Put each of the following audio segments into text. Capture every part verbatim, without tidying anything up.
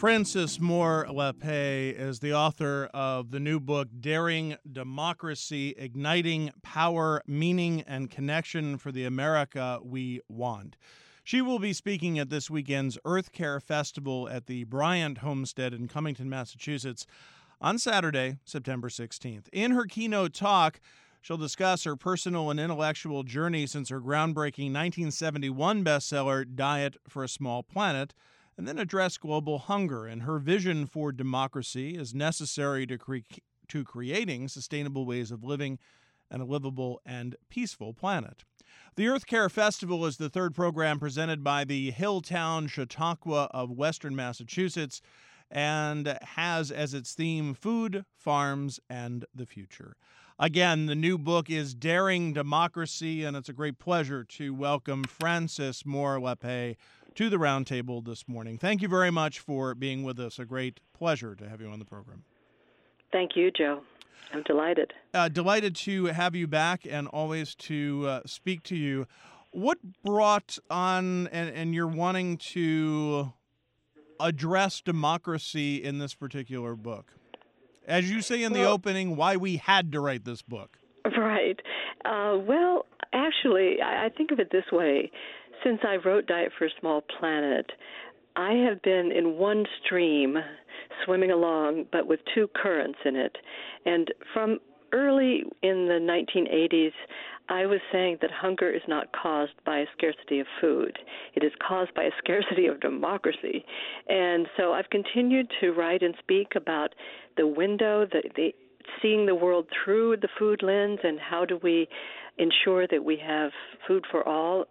Frances Moore Lappé is the author of the new book, Daring Democracy, Igniting Power, Meaning, and Connection for the America We Want. She will be speaking at this weekend's Earth Care Festival at the Bryant Homestead in Cummington, Massachusetts, on Saturday, September sixteenth. In her keynote talk, she'll discuss her personal and intellectual journey since her groundbreaking nineteen seventy-one bestseller, Diet for a Small Planet, and then address global hunger and her vision for democracy as necessary to, cre- to creating sustainable ways of living and a livable and peaceful planet. The Earth Care Festival is the third program presented by the Hilltown Chautauqua of Western Massachusetts and has as its theme food, farms, and the future. Again, the new book is Daring Democracy, and it's a great pleasure to welcome Frances Moore Lappé to the roundtable this morning. Thank you very much for being with us. A great pleasure to have you on the program. Thank you, Joe. I'm delighted. Uh, delighted to have you back and always to uh, speak to you. What brought on, and, and you're wanting to address democracy in this particular book? As you say in the well, opening, why we had to write this book. Right. Uh, well, actually, I, I think of it this way. Since I wrote Diet for a Small Planet, I have been in one stream swimming along, but with two currents in it. And from early in the nineteen eighties, I was saying that hunger is not caused by a scarcity of food. It is caused by a scarcity of democracy. And so I've continued to write and speak about the window, the, the seeing the world through the food lens, and how do we ensure that we have food for all.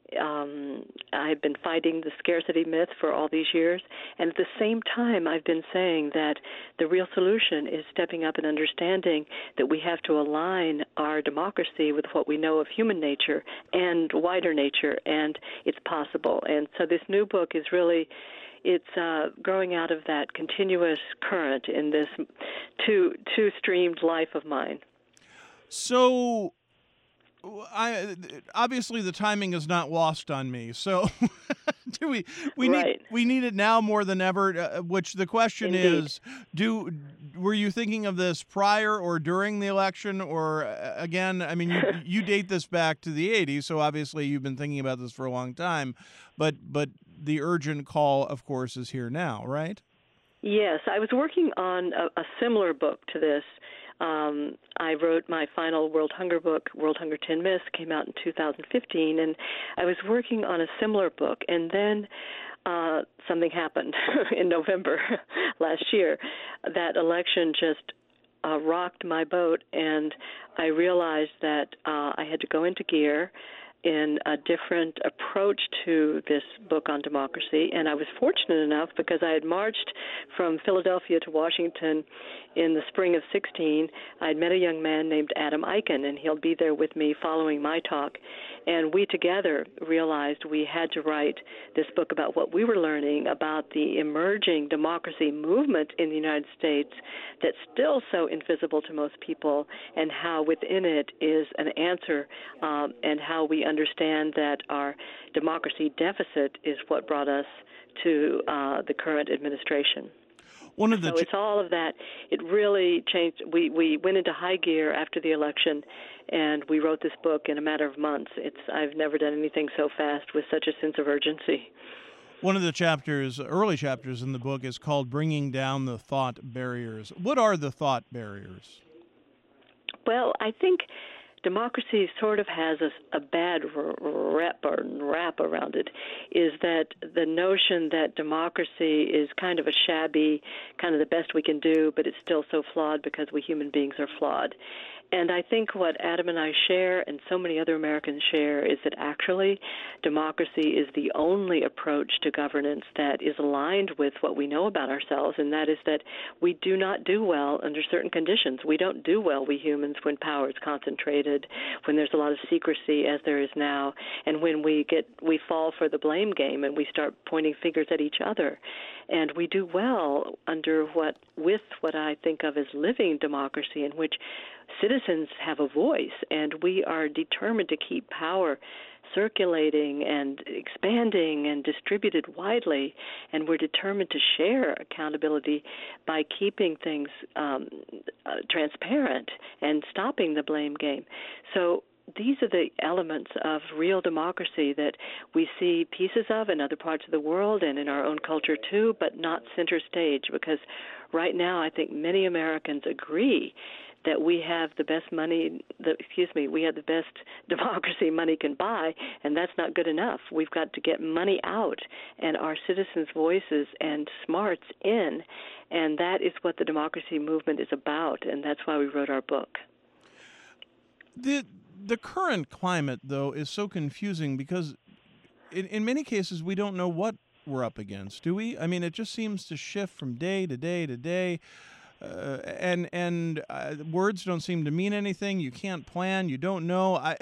Um, I've been fighting the scarcity myth for all these years, and at the same time, I've been saying that the real solution is stepping up and understanding that we have to align our democracy with what we know of human nature and wider nature, and it's possible. And so this new book is really, it's uh, growing out of that continuous current in this two two-streamed life of mine. So, I obviously the timing is not lost on me. So, do we we right. need we need it now more than ever? Uh, which the question Indeed. is: Do were you thinking of this prior or during the election, or uh, again? I mean, you you date this back to the eighties, so obviously you've been thinking about this for a long time. But but the urgent call, of course, is here now, right? Yes, I was working on a, a similar book to this. Um, I wrote my final World Hunger book, World Hunger ten Myths, came out in two thousand fifteen, and I was working on a similar book, and then uh, something happened in November last year. That election just uh, rocked my boat, and I realized that uh, I had to go into gear in a different approach to this book on democracy. And I was fortunate enough because I had marched from Philadelphia to Washington in the spring of sixteen. I had met a young man named Adam Eichen, and he'll be there with me following my talk. And we together realized we had to write this book about what we were learning about the emerging democracy movement in the United States that's still so invisible to most people, and how within it is an answer, um, and how we understand that our democracy deficit is what brought us to uh, the current administration. One of the so it's all of that. It really changed. We, we went into high gear after the election, and we wrote this book in a matter of months. It's I've never done anything so fast with such a sense of urgency. One of the chapters, early chapters in the book, is called Bringing Down the Thought Barriers. What are the thought barriers? Well, I think democracy sort of has a, a bad rep or rap around it, is that the notion that democracy is kind of a shabby, kind of the best we can do, but it's still so flawed because we human beings are flawed. And I think what Adam and I share, and so many other Americans share, is that actually democracy is the only approach to governance that is aligned with what we know about ourselves, and that is that we do not do well under certain conditions. We don't do well, we humans, when power is concentrated, when there's a lot of secrecy, as there is now, and when we get we fall for the blame game and we start pointing fingers at each other. And we do well under what with what I think of as living democracy, in which citizens have a voice, and we are determined to keep power circulating and expanding and distributed widely, and we're determined to share accountability by keeping things um, uh, transparent and stopping the blame game. So these are the elements of real democracy that we see pieces of in other parts of the world and in our own culture too, but not center stage, because right now I think many Americans agree that we have the best money, the, excuse me, we have the best democracy money can buy, and that's not good enough. We've got to get money out and our citizens' voices and smarts in, and that is what the democracy movement is about, and that's why we wrote our book. The the current climate, though, is so confusing because in, in many cases we don't know what we're up against, do we? I mean, it just seems to shift from day to day to day. Uh, and and uh, words don't seem to mean anything. You can't plan. You don't know. I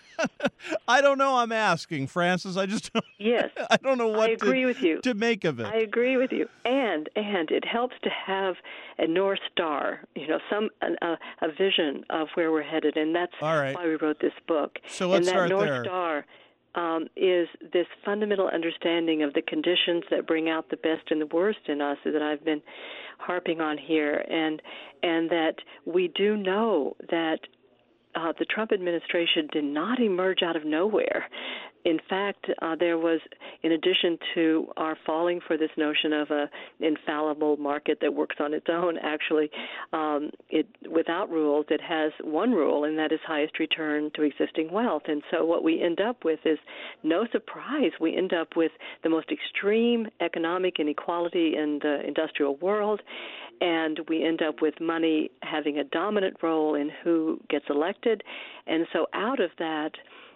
I don't know. I'm asking, Frances. I just don't, yes. I don't know what I agree to, with you. to make of it. I agree with you. And and it helps to have a North Star, you know, some an, a, a vision of where we're headed, and that's All right. why we wrote this book. So let's and that start North there. Star um, is this fundamental understanding of the conditions that bring out the best and the worst in us that I've been harping on here, and and that we do know that uh, the Trump administration did not emerge out of nowhere. In fact, uh, there was, in addition to our falling for this notion of a infallible market that works on its own, actually, um, it without rules, it has one rule, and that is highest return to existing wealth. And so what we end up with is, no surprise, we end up with the most extreme economic inequality in the industrial world, and we end up with money having a dominant role in who gets elected. And so out of that,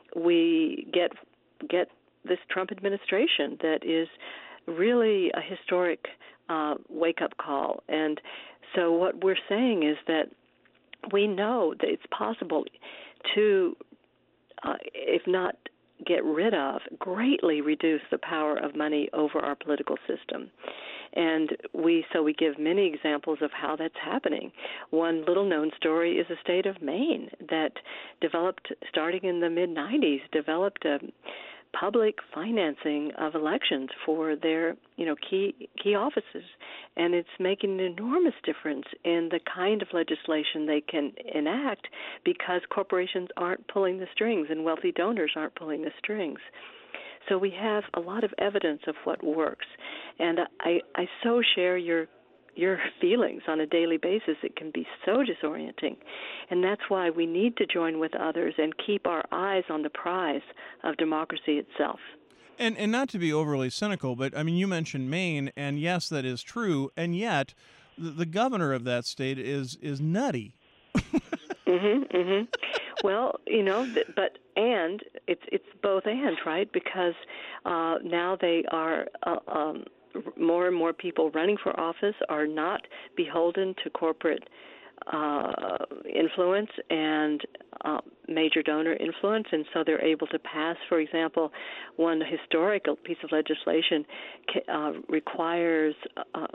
we get get this Trump administration that is really a historic uh, wake-up call. And so what we're saying is that we know that it's possible to, uh, if not get rid of, greatly reduce the power of money over our political system. And we so we give many examples of how that's happening. One little-known story is the state of Maine that developed, starting in the mid nineties, developed a public financing of elections for their, you know, key key offices, and it's making an enormous difference in the kind of legislation they can enact because corporations aren't pulling the strings and wealthy donors aren't pulling the strings. So we have a lot of evidence of what works, and I, I so share your your feelings on a daily basis. It can be so disorienting, and that's why we need to join with others and keep our eyes on the prize of democracy itself. And and not to be overly cynical, but I mean, you mentioned Maine, and yes, that is true, and yet the, the governor of that state is is nutty. mhm, mhm. Well, you know, but and it's it's both and, right? Because uh, now they are uh, um, more and more people running for office are not beholden to corporate uh, influence and uh, major donor influence, and so they're able to pass, for example, one historical piece of legislation uh, requires um,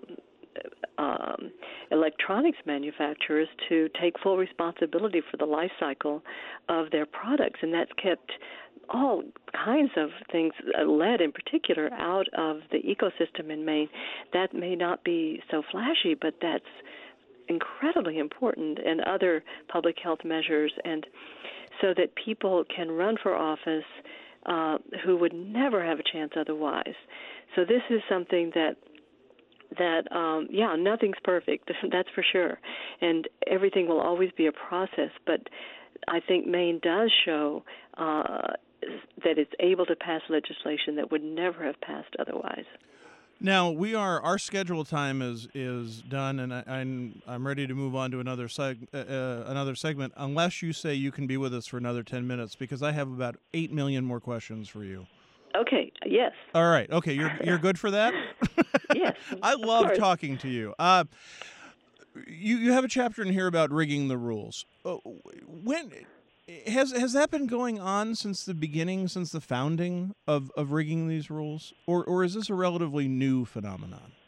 um, electronics manufacturers to take full responsibility for the life cycle of their products, and that's kept all kinds of things, uh, lead in particular, out of the ecosystem in Maine. That may not be so flashy, but that's incredibly important, and other public health measures, and so that people can run for office uh, who would never have a chance otherwise. So this is something that that, um, yeah, nothing's perfect, that's for sure, and everything will always be a process, but I think Maine does show uh, that it's able to pass legislation that would never have passed otherwise. Now we are our scheduled time is is done, and I, I'm I'm ready to move on to another seg uh, uh, another segment. Unless you say you can be with us for another ten minutes, because I have about eight million more questions for you. Okay. Yes. All right. Okay. You're you're good for that. Yes. I love course. talking to you. Uh, you you have a chapter in here about rigging the rules. Uh, when has has that been going on since the beginning, since the founding of, of rigging these rules, or or is this a relatively new phenomenon?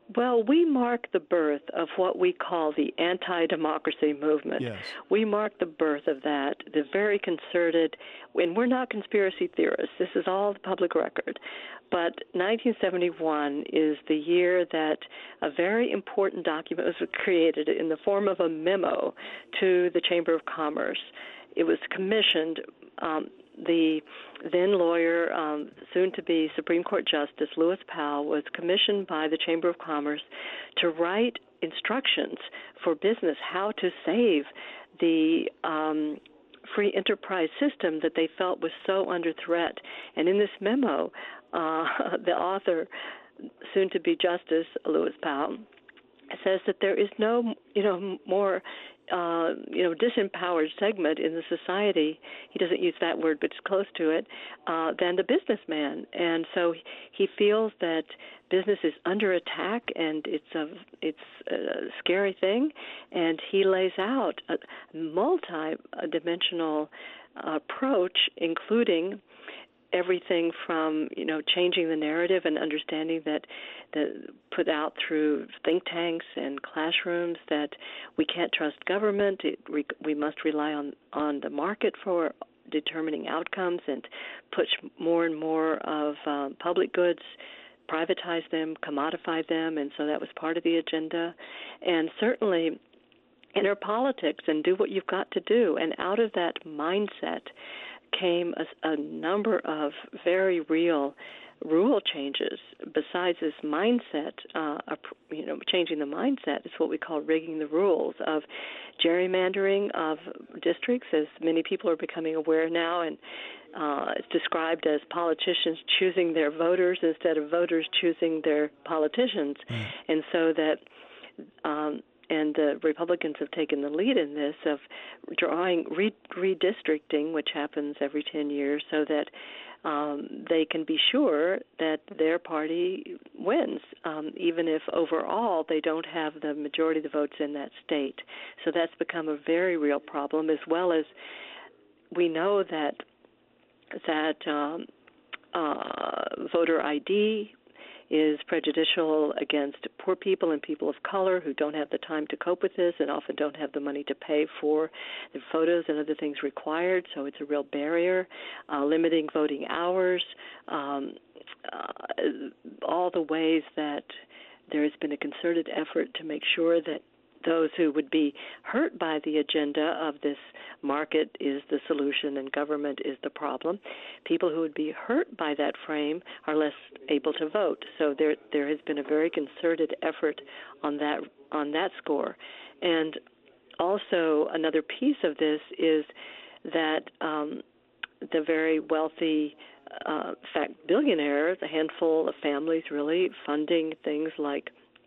Well, we mark the birth of what we call the anti-democracy movement. Yes. We mark the birth of that, the very concerted, and we're not conspiracy theorists. This is all the public record. But nineteen seventy-one is the year that a very important document was created in the form of a memo to the Chamber of Commerce. It was commissioned. Um, The then lawyer, um, soon-to-be Supreme Court Justice Lewis Powell, was commissioned by the Chamber of Commerce to write instructions for business how to save the um, free enterprise system that they felt was so under threat. And in this memo, uh, the author, soon-to-be Justice Lewis Powell, says that there is no, you know, more Uh, you know, disempowered segment in the society, he doesn't use that word, but it's close to it, uh, than the businessman. And so he feels that business is under attack, and it's a, it's a scary thing. And he lays out a multi-dimensional approach, including everything from, you know, changing the narrative and understanding that the put out through think tanks and classrooms that we can't trust government. It, we, we must rely on, on the market for determining outcomes and push more and more of um, public goods, privatize them, commodify them, and so that was part of the agenda. And certainly enter politics and do what you've got to do. And out of that mindset came a, a number of very real rule changes. Besides this mindset, uh, you know, changing the mindset is what we call rigging the rules of gerrymandering of districts, as many people are becoming aware now, and uh, it's described as politicians choosing their voters instead of voters choosing their politicians, mm. and so that. Um, And the Republicans have taken the lead in this of drawing re- redistricting, which happens every ten years, so that um, they can be sure that their party wins, um, even if overall they don't have the majority of the votes in that state. So that's become a very real problem, as well as we know that that um, uh, voter I D is prejudicial against poor people and people of color who don't have the time to cope with this and often don't have the money to pay for the photos and other things required, so it's a real barrier. Uh, limiting voting hours, um, uh, all the ways that there has been a concerted effort to make sure that those who would be hurt by the agenda of this market is the solution and government is the problem. People who would be hurt by that frame are less able to vote. So there there has been a very concerted effort on that on that score. And also another piece of this is that um, the very wealthy, uh, in fact, billionaires, a handful of families really funding things like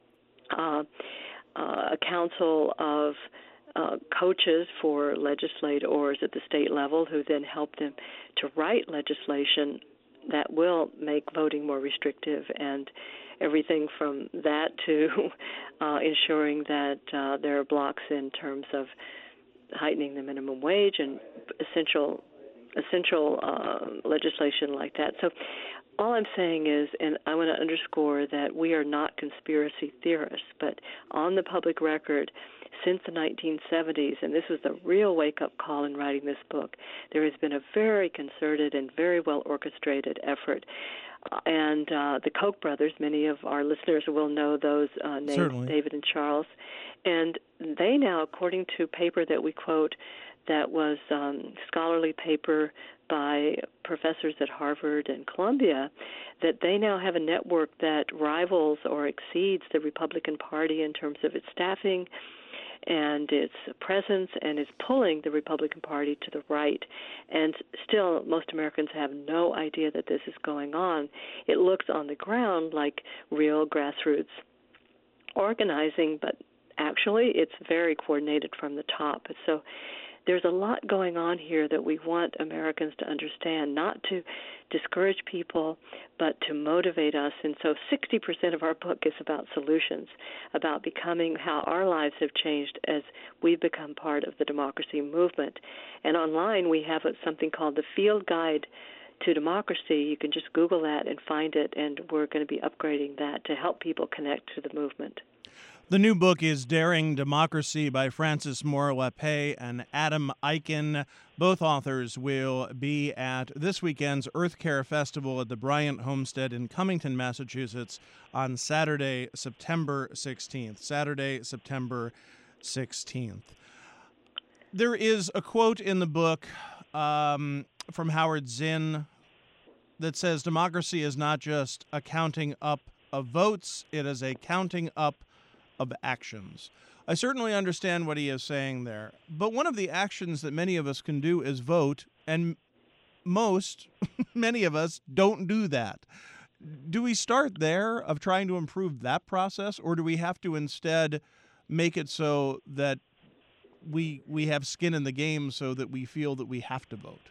uh, Uh, a council of uh, coaches for legislators at the state level who then help them to write legislation that will make voting more restrictive, and everything from that to uh, ensuring that uh, there are blocks in terms of heightening the minimum wage and essential essential uh, legislation like that. So all I'm saying is, and I want to underscore that we are not conspiracy theorists, but on the public record, since the nineteen seventies, and this was the real wake-up call in writing this book, there has been a very concerted and very well-orchestrated effort. And uh, the Koch brothers, many of our listeners will know those uh, names, Certainly. David and Charles, and they now, according to paper that we quote, that was um, scholarly paper by professors at Harvard and Columbia, that they now have a network that rivals or exceeds the Republican Party in terms of its staffing and its presence, and is pulling the Republican Party to the right. And still, most Americans have no idea that this is going on. It looks on the ground like real grassroots organizing, but actually it's very coordinated from the top. So there's a lot going on here that we want Americans to understand, not to discourage people, but to motivate us. And so sixty percent of our book is about solutions, about becoming how our lives have changed as we've become part of the democracy movement. And online we have something called the Field Guide to Democracy. You can just Google that and find it, and we're going to be upgrading that to help people connect to the movement. The new book is Daring Democracy by Frances Moore Lappé and Adam Eichen. Both authors will be at this weekend's Earth Care Festival at the Bryant Homestead in Cummington, Massachusetts on Saturday, September sixteenth. Saturday, September sixteenth. There is a quote in the book um, from Howard Zinn that says, democracy is not just a counting up of votes, it is a counting up of actions. I certainly understand what he is saying there, but one of the actions that many of us can do is vote, and most, many of us, don't do that. Do we start there of trying to improve that process, or do we have to instead make it so that we we have skin in the game so that we feel that we have to vote?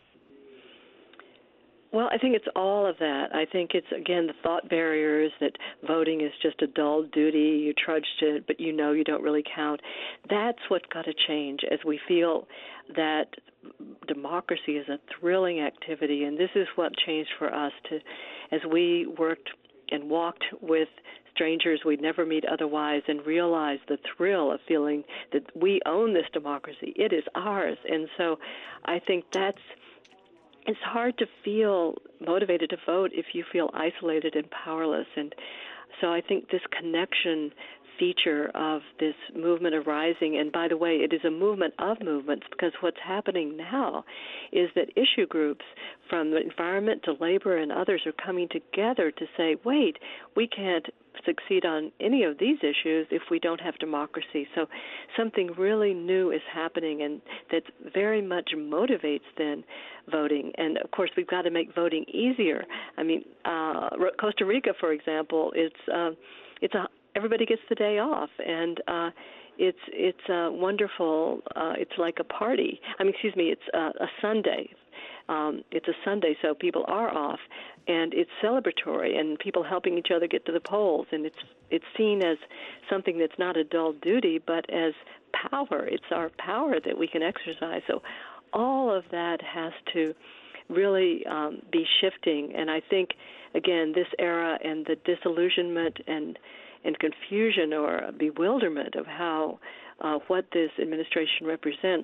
Well, I think it's all of that. I think it's, again, the thought barriers that voting is just a dull duty. You trudge to it, but you know you don't really count. That's what's got to change as we feel that democracy is a thrilling activity. And this is what changed for us to, as we worked and walked with strangers we'd never meet otherwise and realized the thrill of feeling that we own this democracy. It is ours. And so I think that's, it's hard to feel motivated to vote if you feel isolated and powerless. And so I think this connection feature of this movement arising, and by the way, it is a movement of movements, because what's happening now is that issue groups from the environment to labor and others are coming together to say, wait, we can't succeed on any of these issues if we don't have democracy. So something really new is happening, and that very much motivates then voting. And of course, we've got to make voting easier. I mean, uh, Costa Rica, for example, it's uh, it's a everybody gets the day off, and uh, it's it's uh, wonderful. Uh, it's like a party. I mean, excuse me, it's uh, a Sunday. Um, it's a Sunday, so people are off, and it's celebratory, and people helping each other get to the polls, and it's it's seen as something that's not a dull duty, but as power. It's our power that we can exercise. So all of that has to really um, be shifting, and I think, again, this era and the disillusionment and and confusion or bewilderment of how uh, what this administration represents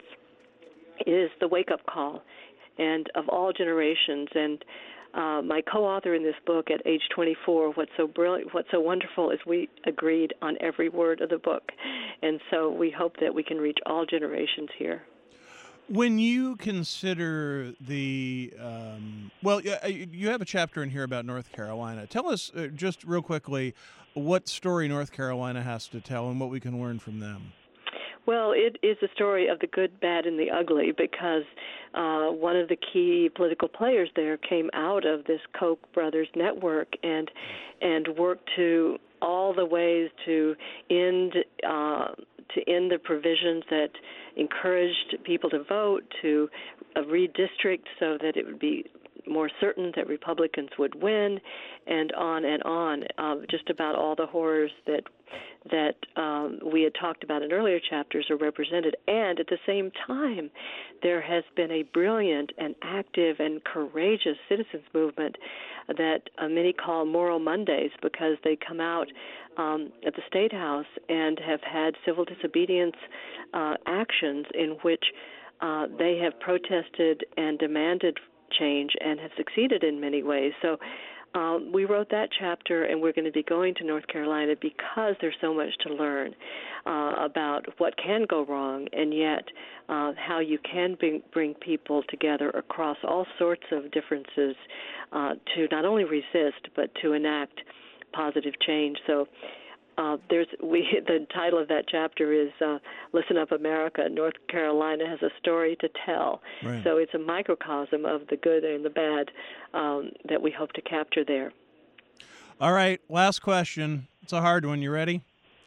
is the wake-up call, and of all generations. And uh, my co-author in this book at age twenty-four, what's so brilliant, what's so wonderful is we agreed on every word of the book, and so we hope that we can reach all generations here. When you consider the, um, well, you have a chapter in here about North Carolina. Tell us uh, just real quickly what story North Carolina has to tell and what we can learn from them. Well, it is a story of the good, bad, and the ugly, because uh, one of the key political players there came out of this Koch brothers network and and worked to all the ways to end uh, to end the provisions that encouraged people to vote, to uh, redistrict so that it would be more certain that Republicans would win, and on and on. Uh, just about all the horrors that that um, we had talked about in earlier chapters are represented. And at the same time, there has been a brilliant and active and courageous citizens movement that uh, many call Moral Mondays, because they come out um, at the State House and have had civil disobedience uh, actions in which uh, they have protested and demanded change and have succeeded in many ways. So um, we wrote that chapter, and we're going to be going to North Carolina because there's so much to learn uh, about what can go wrong, and yet uh, how you can bring, bring people together across all sorts of differences uh, to not only resist but to enact positive change. So Uh, there's we the title of that chapter is uh, Listen Up, America. North Carolina has a story to tell. Right. So it's a microcosm of the good and the bad um, that we hope to capture there. All right, last question. It's a hard one. You ready?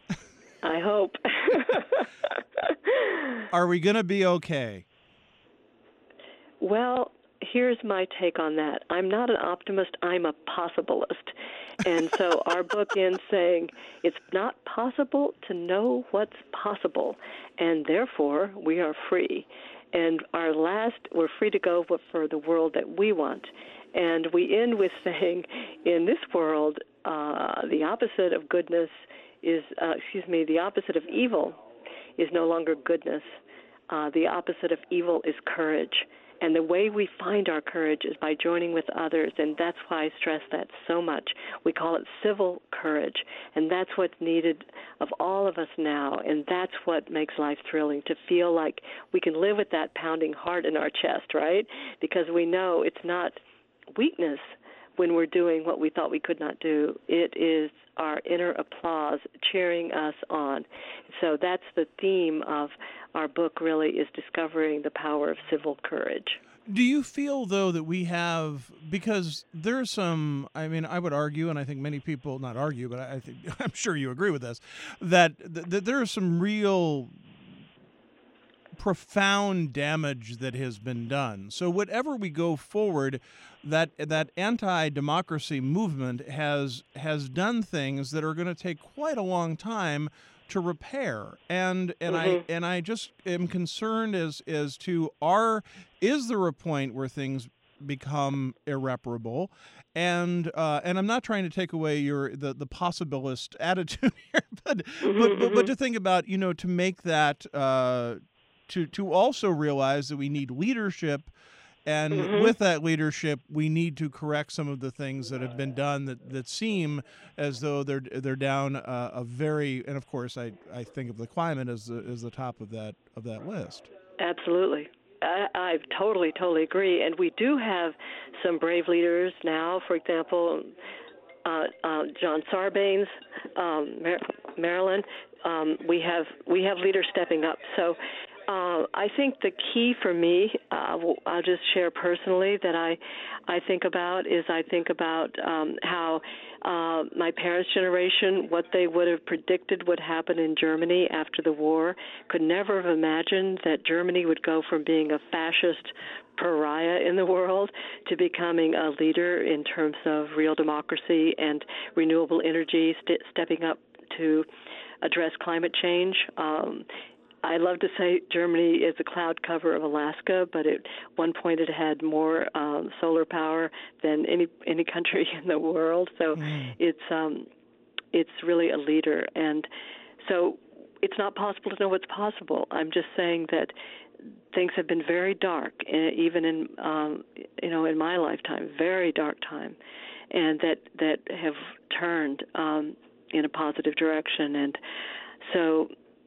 I hope. Are we going to be okay? Well, here's my take on that. I'm not an optimist. I'm a possibilist. And so our book ends saying it's not possible to know what's possible, and therefore we are free. And our last, we're free to go for the world that we want. And we end with saying, in this world, uh, the opposite of goodness is, uh, excuse me, the opposite of evil is no longer goodness. Uh, the opposite of evil is courage. And the way we find our courage is by joining with others, and that's why I stress that so much. We call it civil courage, and that's what's needed of all of us now, and that's what makes life thrilling, to feel like we can live with that pounding heart in our chest, right? Because we know it's not weakness when we're doing what we thought we could not do. It is our inner applause cheering us on. So that's the theme of our book, really, is discovering the power of civil courage. Do you feel, though, that we have, because there's some, I mean, I would argue, and I think many people, not argue, but I think, I'm sure you agree with this, that, that there is some real profound damage that has been done. So whatever we go forward, that that anti-democracy movement has has done things that are going to take quite a long time to repair. And and mm-hmm. I and I just am concerned as as to are is there a point where things become irreparable? And uh, and I'm not trying to take away your the, the possibilist attitude here, but, mm-hmm, but, mm-hmm. but but to think about, you know, to make that uh, to to also realize that we need leadership. And mm-hmm. with that leadership, we need to correct some of the things that have been done that, that seem as though they're they're down uh, a very, and of course, I, I think of the climate as the, as the top of that of that list. Absolutely. I, I totally, totally agree. And we do have some brave leaders now. For example, uh, uh, John Sarbanes, um, Mar- Maryland. Um, we have we have leaders stepping up. So. Uh, I think the key for me, uh, I'll just share personally that I, I think about is I think about um, how uh, my parents' generation, what they would have predicted would happen in Germany after the war, could never have imagined that Germany would go from being a fascist pariah in the world to becoming a leader in terms of real democracy and renewable energy, st- stepping up to address climate change. Um, I love to say Germany is the cloud cover of Alaska, but at one point it had more um, solar power than any any country in the world. So mm. it's um, it's really a leader, and so it's not possible to know what's possible. I'm just saying that things have been very dark, even in um, you know in my lifetime, very dark time, and that that have turned um, in a positive direction, and so.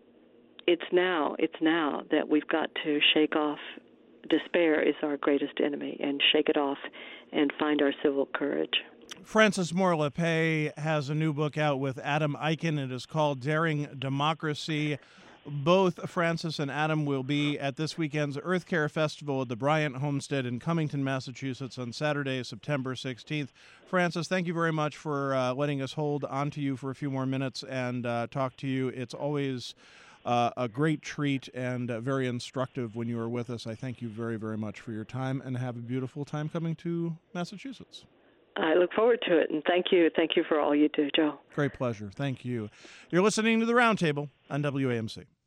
It's now, it's now that we've got to shake off. Despair is our greatest enemy, and shake it off and find our civil courage. Frances Moore Lappé has a new book out with Adam Eichen. It is called Daring Democracy. Both Frances and Adam will be at this weekend's Earth Care Festival at the Bryant Homestead in Cummington, Massachusetts on Saturday, September sixteenth. Frances, thank you very much for uh, letting us hold on to you for a few more minutes and uh, talk to you. It's always Uh, a great treat and uh, very instructive when you are with us. I thank you very, very much for your time, and have a beautiful time coming to Massachusetts. I look forward to it, and thank you. Thank you for all you do, Joe. Great pleasure. Thank you. You're listening to The Roundtable on W A M C.